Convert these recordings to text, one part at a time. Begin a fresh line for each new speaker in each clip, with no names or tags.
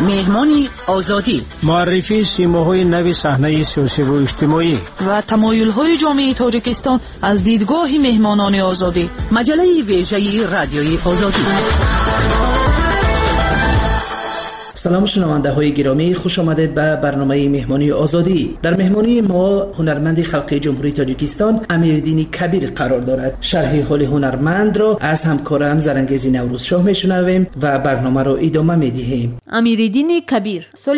مهمانی آزادی،
معرفی سیماهای نو صحنه سیاسی و اجتماعی
و تمایل‌های جامعه تاجیکستان از دیدگاه مهمانان آزادی. مجله ویژه رادیوی آزادی.
سلام شنونده های گرامی، خوش آمدید به برنامه مهمانی آزادی. در مهمانی ما هنرمند خلقی جمهوری تاجیکستان امیرالدین کبیر قرار دارد. شرح حال هنرمند را از همکارم زرنگیز نوروزشاه میشنویم و برنامه را ادامه میدهیم.
امیرالدین کبیر سال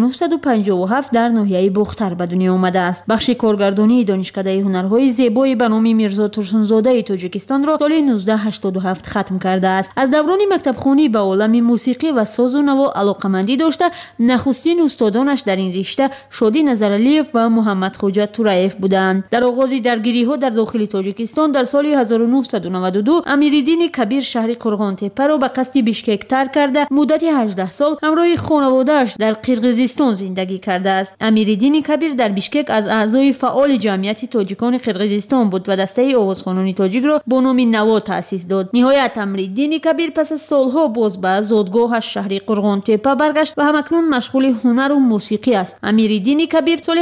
1957 در ناحیه بختر به دنیا آمده است. بخش کارگردانی دانشکده هنرهای زیبای به نام میرزا ترسونزاده تاجیکستان را سال 1987 ختم کرده است. از دوران مکتبخوانی به عالم موسیقی و ساز و نوا علاقه‌مندی داشته. نخستین استادانش در این رشته شادی نظرعلیف و محمد خوجا تورایف بودند. در آغاز درگیری‌ها در داخل تاجیکستان در سال 1992 امیرالدین کبیر شهر قرغانتپه را به قصد بیشکک ترک کرده مدت 18 سال همراه خانواده‌اش در قرقیزستان زندگی کرده است. امیرالدین کبیر در بیشکک از اعضای فعال جمعیت تاجیکان قرقیزستان بود و دسته آوازخوانان تاجیک را با نام نوا تأسیس داد. نهایت امیرالدین کبیر پس از سالها باز به زادگاهش شهر قرغانتپه برگشت و همکنون مشغول هنر و موسیقی است. امیرالدین کبیر سال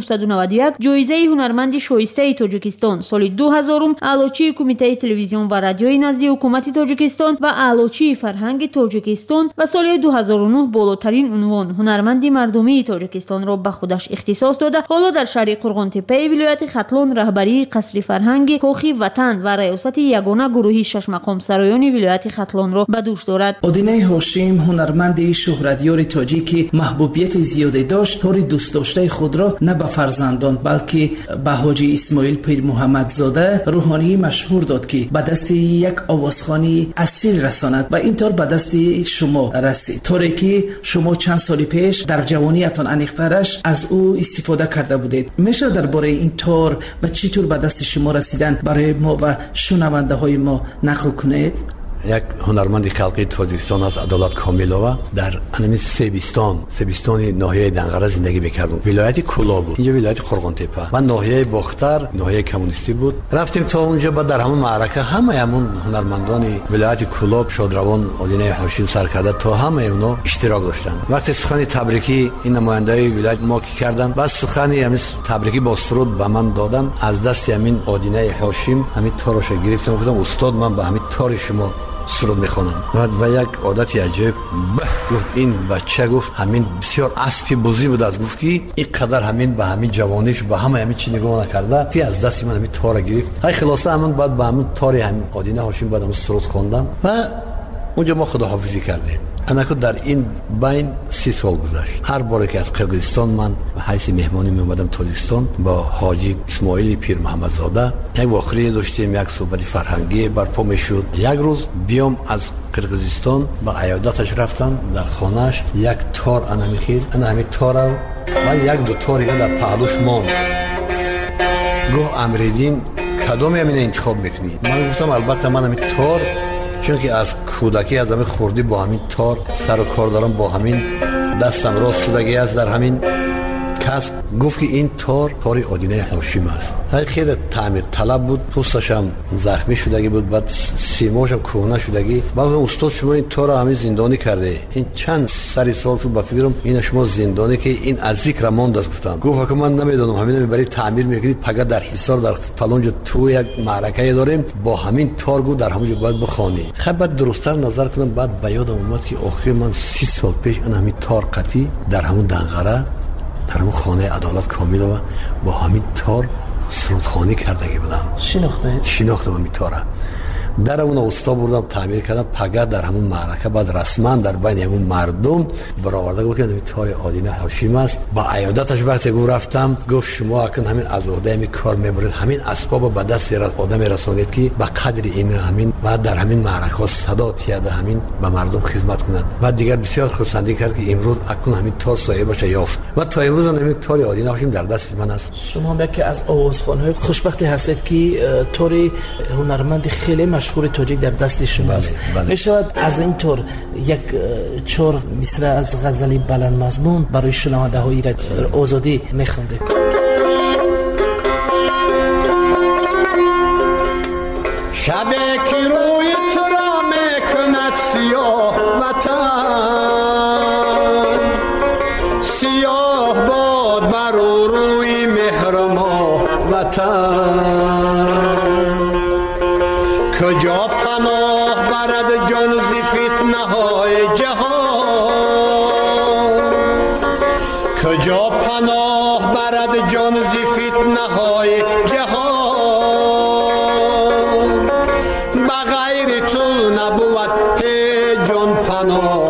1991 جایزه هنرمند شایسته تاجیکستان، سال 2000 اعلاچی کمیته تلویزیون و رادیوی نزد حکومت تاجیکستان و اعلاچی فرهنگ تاجیکستان و سال 2009 بالاترین عنوان هنرمند مردمی تاجیکستان را به خودش اختصاص داده. حالا در شهر قرغانتپه ولایت ختلان رهبری قصر فرهنگ کاخی وطن و ریاست یگانه گروهی شش مقام سرایان ولایت ختلان را به دوش دارد.
آدینه هاشم هنرمند شهرتیار تاجیکی محبوبیت زیادی داشت. طور دوست داشته خود را نه به فرزندان بلکه به حاجی اسماعیل پیر محمد زاده روحانی مشهور داد که به دست یک آوازخوانی اصیل رساند و اینطور به دست شما رسید. طوری که شما چند سال پیش در جوانیتان انیقترش از او استفاده کرده بودید. میشه درباره این طور و چطور به دست شما رسیدن برای ما و شنونده های ما نقل کنید؟
یک هنرمند خلقی تاجیکستان از عدالت کاملووا در انمی سیبستان ناحیه دنقره زندگی میکردم. ولایت کولا بود، اینجا ولایت قرغانتپه و ناحیه بختر ناحیه کمونیستی بود. رفتیم تا اونجا بعد در همون معرکه همون هنرمندان ولایت کولا شادروان آدینه هاشم سرکرده تا همه اونا اشتراک داشتن. وقتی سخن تبریکی این نمایندای ولایت ما کی کردن، بس سخن همین تبریکی با سرود به من دادن. از دست همین آدینه هاشم همین تارش گرفتم، گفتم استاد من به همین تار شما سرود میخونم. و یک عادتی عجیب گفت این بچه، گفت همین بسیار اسبی بزی بود، از گفت که این قدر همین به همین جوانیش به همین چی نگاه نکرده تی از دست من همین تار گرفت. های خلاصه همون بعد به همین تار همین آدینه هاشم بعد همون سرود خوندم و اونجا ما خداحافظی کردیم. انا که در این بین 30 سال گذشت. هر باری که از قرقیزستان من به حیث مهمانی می اومدم تاجیکستان با حاجی اسماعیل پیر محمد زاده یک واقعه داشتیم، یک صحبت فرهنگی برپا میشد. یک روز بیام از قرقیزستان با عیادتش رفتم در خانهش، یک تار انا میخید، انا همین تار و یک دو تاری در پهلوش ماند. گفت امیرالدین کدومی همین انتخاب میکنی؟ من گفتم البته من همین تار، چون که از کودکی از همین خوردی با همین تار سر و کار دارم، با همین دستم راست شدگی است در همین کسب. گفت که این تار آدینه هاشم است. خیلی تعمیر طلب بود، پوستش هم زخمی شدگی بود، بعد سیماش هم کهنه شدگی. بعد استاد شما این تار همین زندانی کرده، این چند سری سال شد با فکرم این شما زندانی که این از ذکر ماند است. گفتم گفت که من نمیدونم، همین برای تعمیر میکنید پگه در حصار در فلان جا تو یک معرکه داریم با همین تار گو در همونجا باید بخوانی. خب بعد درست‌تر نظر کردم، بعد به یادم اومد که آخر من 30 سال پیش اون همین تار قطی در همون دنقره در همون خانه عدالت کاملووا با همین تار سرودخوانی کردگی بودم. شناختم همین تاره. در اون استا بردم تعمیر کردم پگه در همون معرکه. بعد رسما در بین همون مردم برآورده گفت که همین تار آدینه هاشم است. با عیادتش وقتی رفتم گفت شما اکنون همین از عهده همین کار میبرید، همین اسباب به دست آدم رسانید که به قدر این همین و در همین معرکه صدا تیاد همین به مردم خدمت کند. و دیگر بسیار خرسندی کرد که امروز اکنون همین تار صاحبش یافت و تا امروز همین تار آدینه هاشم در دست من است.
شما یکی از آوازخوان‌های خوشبختی هستید که تار هنرمند خیلی مشهور تاجیک در دست شما است. می شود از این طور یک چور مثل از غزلی بلند مضمون برای شنونده های آزادی می خوندید؟
شبی که روی تو را می کند سیاه وطن،
وطن کجا پناه برد جان ز فتنه های جهان کجا پناه برد جان ز فتنه های جهان بغیر تو نبود هیچ جان پناه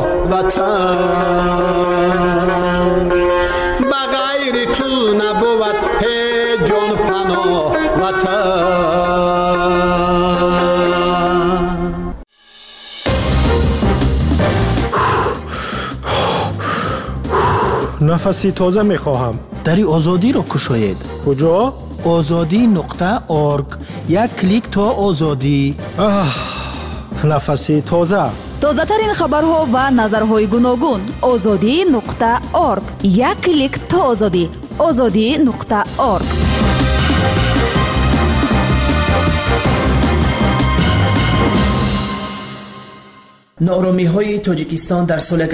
وطن بغیر تو نبود هیچ جان پناه وطن
نفسی تازه میخواهم.
دری آزادی رو کشاید.
کجا؟
azadi.org. یک کلیک تا آزادی.
نفسی تازه.
تازه ترین خبرها و نظرهای گوناگون. azadi.org. یک کلیک تا آزادی. azadi.org.
نارامی های تاجیکستان در سال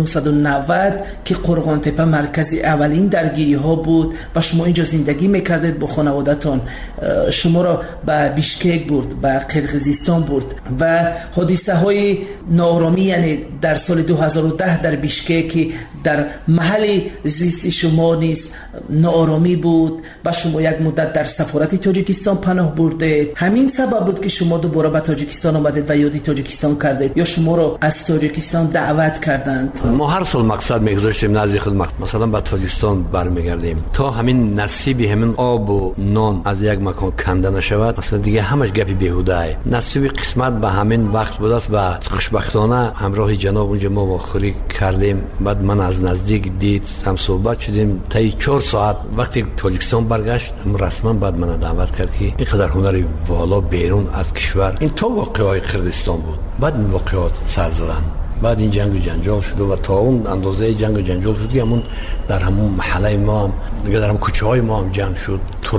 1990 که قرغان تپه مرکز اولین درگیری ها بود و شما اینجا زندگی میکردید با خانوادتان، شما را به بیشکک برد، به قرقیزستان برد و حادثه های نارامی، یعنی در سال 2010 در بیشکک در محل زیست شما نیز نارامی بود و شما یک مدت در سفارت تاجیکستان پناه بردید. همین سبب بود که شما دوباره به تاجیکستان آمدید و یادی تاجیکستان کردید یا شما را از تاجیکستان دعوت کردند؟
ما هر سال مقصد میگذاشتیم نزد خود مثلا به تاجیکستان برمیگردیم تا همین نصیبی همین آب و نان از یک مکان کنده نشود، مثلا دیگه همش گپی بیهوده ای. نصیب قسمت به همین وقت بود است و خوشبختانه همراه جناب اونجا ما واخوری کردیم. بعد من از نزدیک دید، هم صحبت شدیم تا 4 ساعت. وقتی تاجیکستان برگشت رسما بعد من دعوت کرد که اینقدر هنری والا بیرون از کشور، این تا واقعای کردستان بود. بعد این واقعات سر زدن، بعد این جنگ و جنجال شد و تا اون اندازه جنگ و جنجال شد که همون در همون محله ما هم دیگه در همون کوچه های ما هم جنگ شد.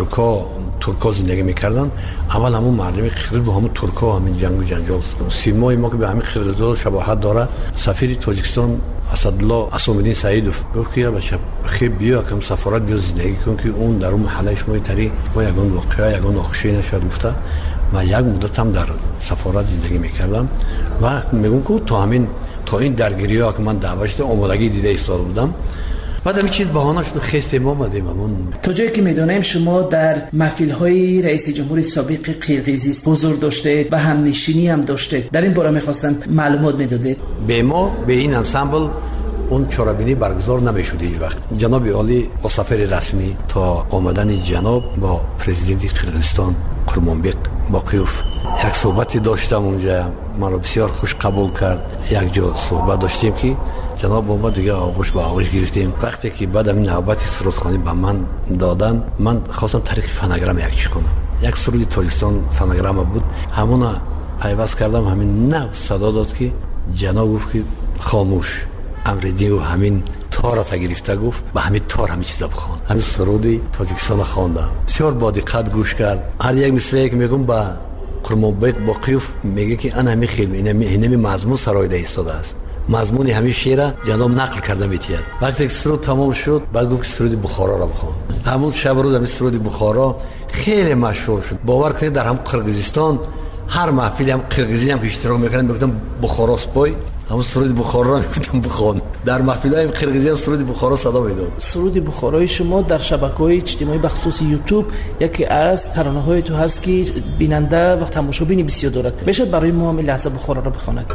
ترکا زندگی میکردن. اول همون مردمی خرید با همون ترکا همین جنگ و جنجال شد. سیمای ما که به همین خردزاد شباهت داره، سفیر تاجیکستان اسدالله اسامالدین سعیدوف گفت که بچه خیلی بیا کم سفارت بیا زندگی کن که اون در اون محله شما تری ما یگان واقعا یگان ناخوشی نشد گفته. و یک مدت هم در سفارت زندگی میکردم و میگم که تا این درگیری ها که من دعوت شده آمادگی دیده ایستاده بودم. بعد همین چیز بهانه شد خسته ما آمدیم.
تا جایی که میدونیم شما در محفل های رئیس جمهور سابق قرقیزستان حضور داشتید و همنشینی هم داشتید. در این باره میخواستم معلومات میدادید.
به ما به این انسامبل اون چارابینی برگزار نمیشود هیچ وقت. جناب عالی با سفر رسمی تا آمدن جناب با پرزیدنت قرقیزستان قرمانبق باقیوف یک صحبتی داشتم اونجا، من رو بسیار خوش قبول کرد. یک جا صحبت داشتیم که جناب با ما دیگه آغوش به آغوش گرفتیم. وقتی که بعد همین نوبتی سرودخوانی به من دادن، من خواستم طریق فناگرام یک چی کنم. یک سرود تاجیکستان فناگرام بود، همون پیوست کردم. همین نه صدا داد که جناب گفت که خاموش امردی و همین تار تا گرفته گفت به همین تار همین چیزا بخوان. همین سرودی تاجیکستان خواندم، بسیار با دقت گوش کرد. هر یک مثلی که میگم با قرمانبق باقیوف میگه که انا همین خیلی اینمی مضمون سرای ده ایستاده است. مضمون همین شعر جناب نقل کردم بیتیاد. وقتی سرود تمام شد بعد گفت سرود بخارا را بخوان. همون شب روز همین سرود بخارا خیلی مشهور شد. باور کنید در هم قرقیزستان هر محفلی هم قرقیزی هم اشتراک میکردن، میگفتن بخارا سپای، همون سرود بخارا را میگفتن بخوان. در محفل‌های قرقیزی هم سرود بخارا صدا میداد. سرود
بخارای شما در شبکه‌های اجتماعی بخصوص یوتیوب یکی از ترانه‌های تو هست که بیننده و تماشابین بسیار دارد. بشه برای ما هم لحظه بخارا را بخواند.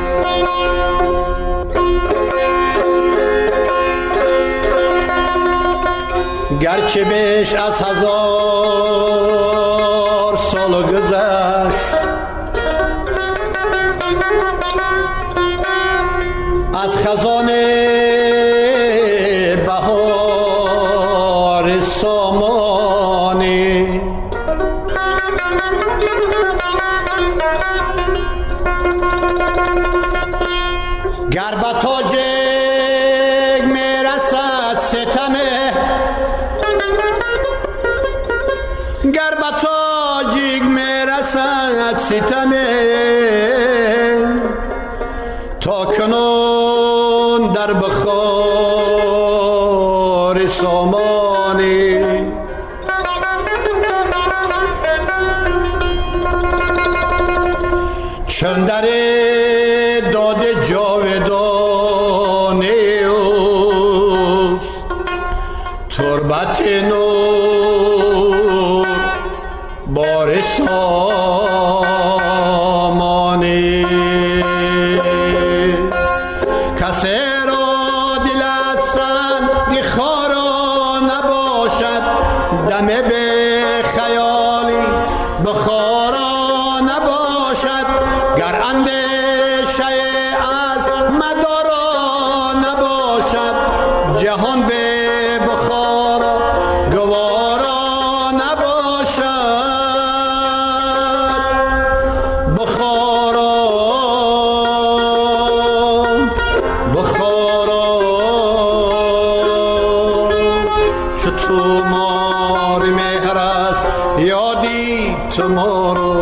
گرچه بیش از 1000 سال گذشت از خزانه بهار سامانی، گر به تاج میرسد ستمه، گر به تاجیک میرسد ستمه، تا کنون در بخار سامانی
خط نور بار سامانی کسی را دل از سنگ خارا نباشد دم به خیالی بخارا نباشد گر اندیشه از مدارا نباشد جهان به بخارا گوارا نباشد بخارا شو تو مار مهر است یادی تو مارو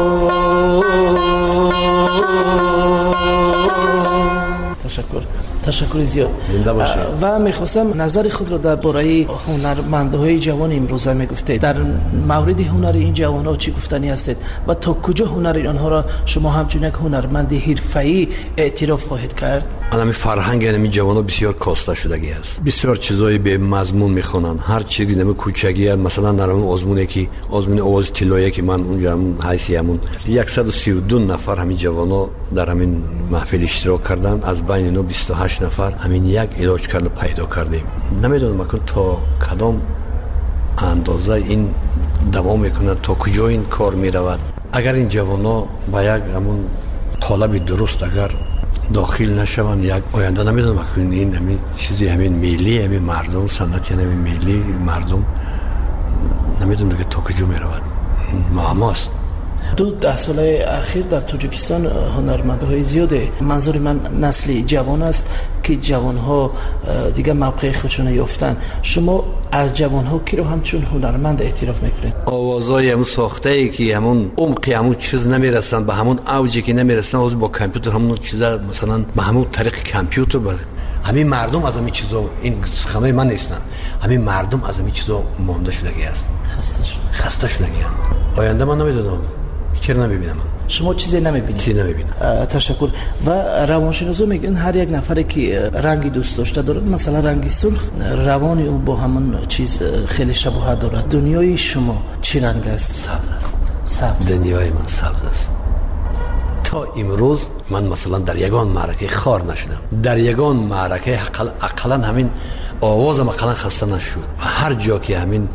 تشکر زیاد و میخواستم نظر خود را درباره هنرمندهای جوان امروزه میگفتید. در مورد هنر این جوانها چی گفتنی هستید و تا کجا هنر آنها را شما همچون یک هنرمند حرفه‌ای اعتراف خواهید کرد؟
همین فرهنگ این جوانها بسیار کاسته شدگی است. بسیار چیزای به مضمون میخونن. هر چیزی نمی کوچگی است. مثلا در اون آزمونی که آزمون آواز طلایی که من اونجا حیثیتمون 132 نفر همین جوانها در همین محفل اشتراک کردن. از بین اینا 28 نفر همین یک علاج کرده پیدا کردیم. نمیدونم اکنون تا کدام اندازه این دوام میکنه، تا کجا این کار میرود. اگر این جوانا با یک همون طالب درست اگر داخل نشوند، یک آینده نمیدونم اکنون این همین چیزی همین ملی همین مردم سنتی همین ملی مردم نمیدونم دیگه تا کجا میرود. معماست.
10 سال اخیر در تاجیکستان هنرمندهای زیاده، منظور من نسل جوان است که جوانها دیگه موقع خودشون یافتن. شما از جوانها کی رو همچون هنرمند اعتراف میکنید؟
آوازای همون ساخته ای که همون عمق همون چیز نمیرسن، به همون اوجی که نمیرسن، از با کامپیوتر همون چیزا مثلا به همون طریق کامپیوتر همین مردم از همین چیزا، این سخنای من نیستن، همین مردم از همین چیزا مونده شدگی است، خسته شدگی است. آینده من نمیدونم، چرا نمیبینم.
شما چیزی نمیبینید؟
چیزی نمیبینم.
تشکر. و روانشناسا میگن هر یک نفری که رنگی دوست داشته داره، مثلا رنگی سرخ، روان او با همون چیز خیلی شباهت داره. دنیای شما چی رنگ است؟ سبز.
دنیای من سبز است. تا امروز من مثلا در یگان معرکه خار نشدم. در یگان معرکه اقلا همین آوازم اقلا خسته نشد. و هر جا که همین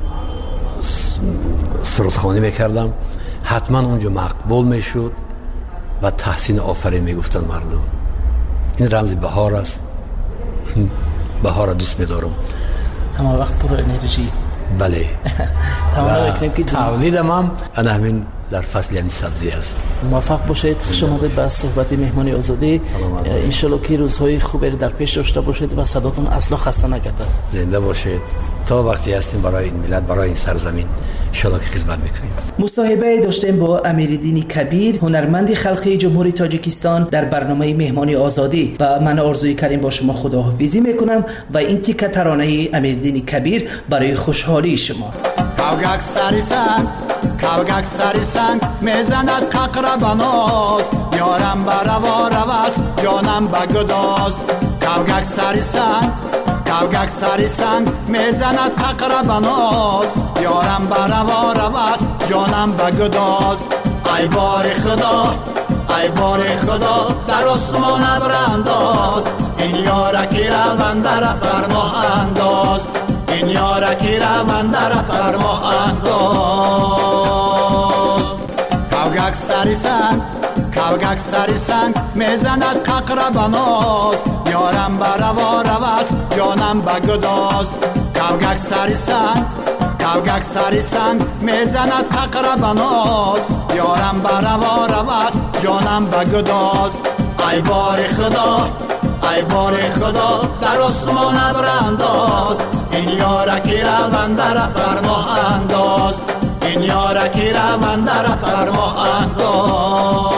سرودخوانی میکردم حتما اونجا مقبول میشد و تحسین آفرین میگفتن مردم. این رمز بهار است. بهار دوست میدارم.
همه وقت پر انرژی.
بله. تولیدم هم همین در فصل یعنی سبزی است.
موفق باشید. خوش آمدید به صحبت مهمانی آزادی. ان شاءالله که روزهای خوبی در پیش داشته باشید و صداتون اصلا خسته نگرده.
زنده باشید. تا وقتی هستیم برای این ملت، برای این سرزمین ان شاءالله که خدمت میکنیم.
مصاحبه داشتیم با امیرالدین کبیر، هنرمند خلقی جمهوری تاجیکستان در برنامه مهمانی آزادی. و من آرزوی کردیم با شما خداحافظی میکنم و این تیکه ترانه امیرالدین کبیر برای خوشحالی شما.
کاوگک سری سنگ میزند ققر بناز، یارم بروا روست جانم بگداز. کاوگک سری سنگ میزند ققر بناز، یارم بروا روست جانم بگداز. ای بار خدا در آسمان ابرانداز، این یارکی روان در بر ماه انداز، این یارکی روان در بر ماه انداز. کاوگک سری سنگ میزند ققر بناز، یارم بروا روست جانم بگداز. کاوگک سری سنگ میزند ققر بناز، یارم بروا روست جانم بگداز. ای بار خدا در آسمان ابرانداز، این یارکی روان در بر ماه انداز، این یارکی روان در بر ماه انداز.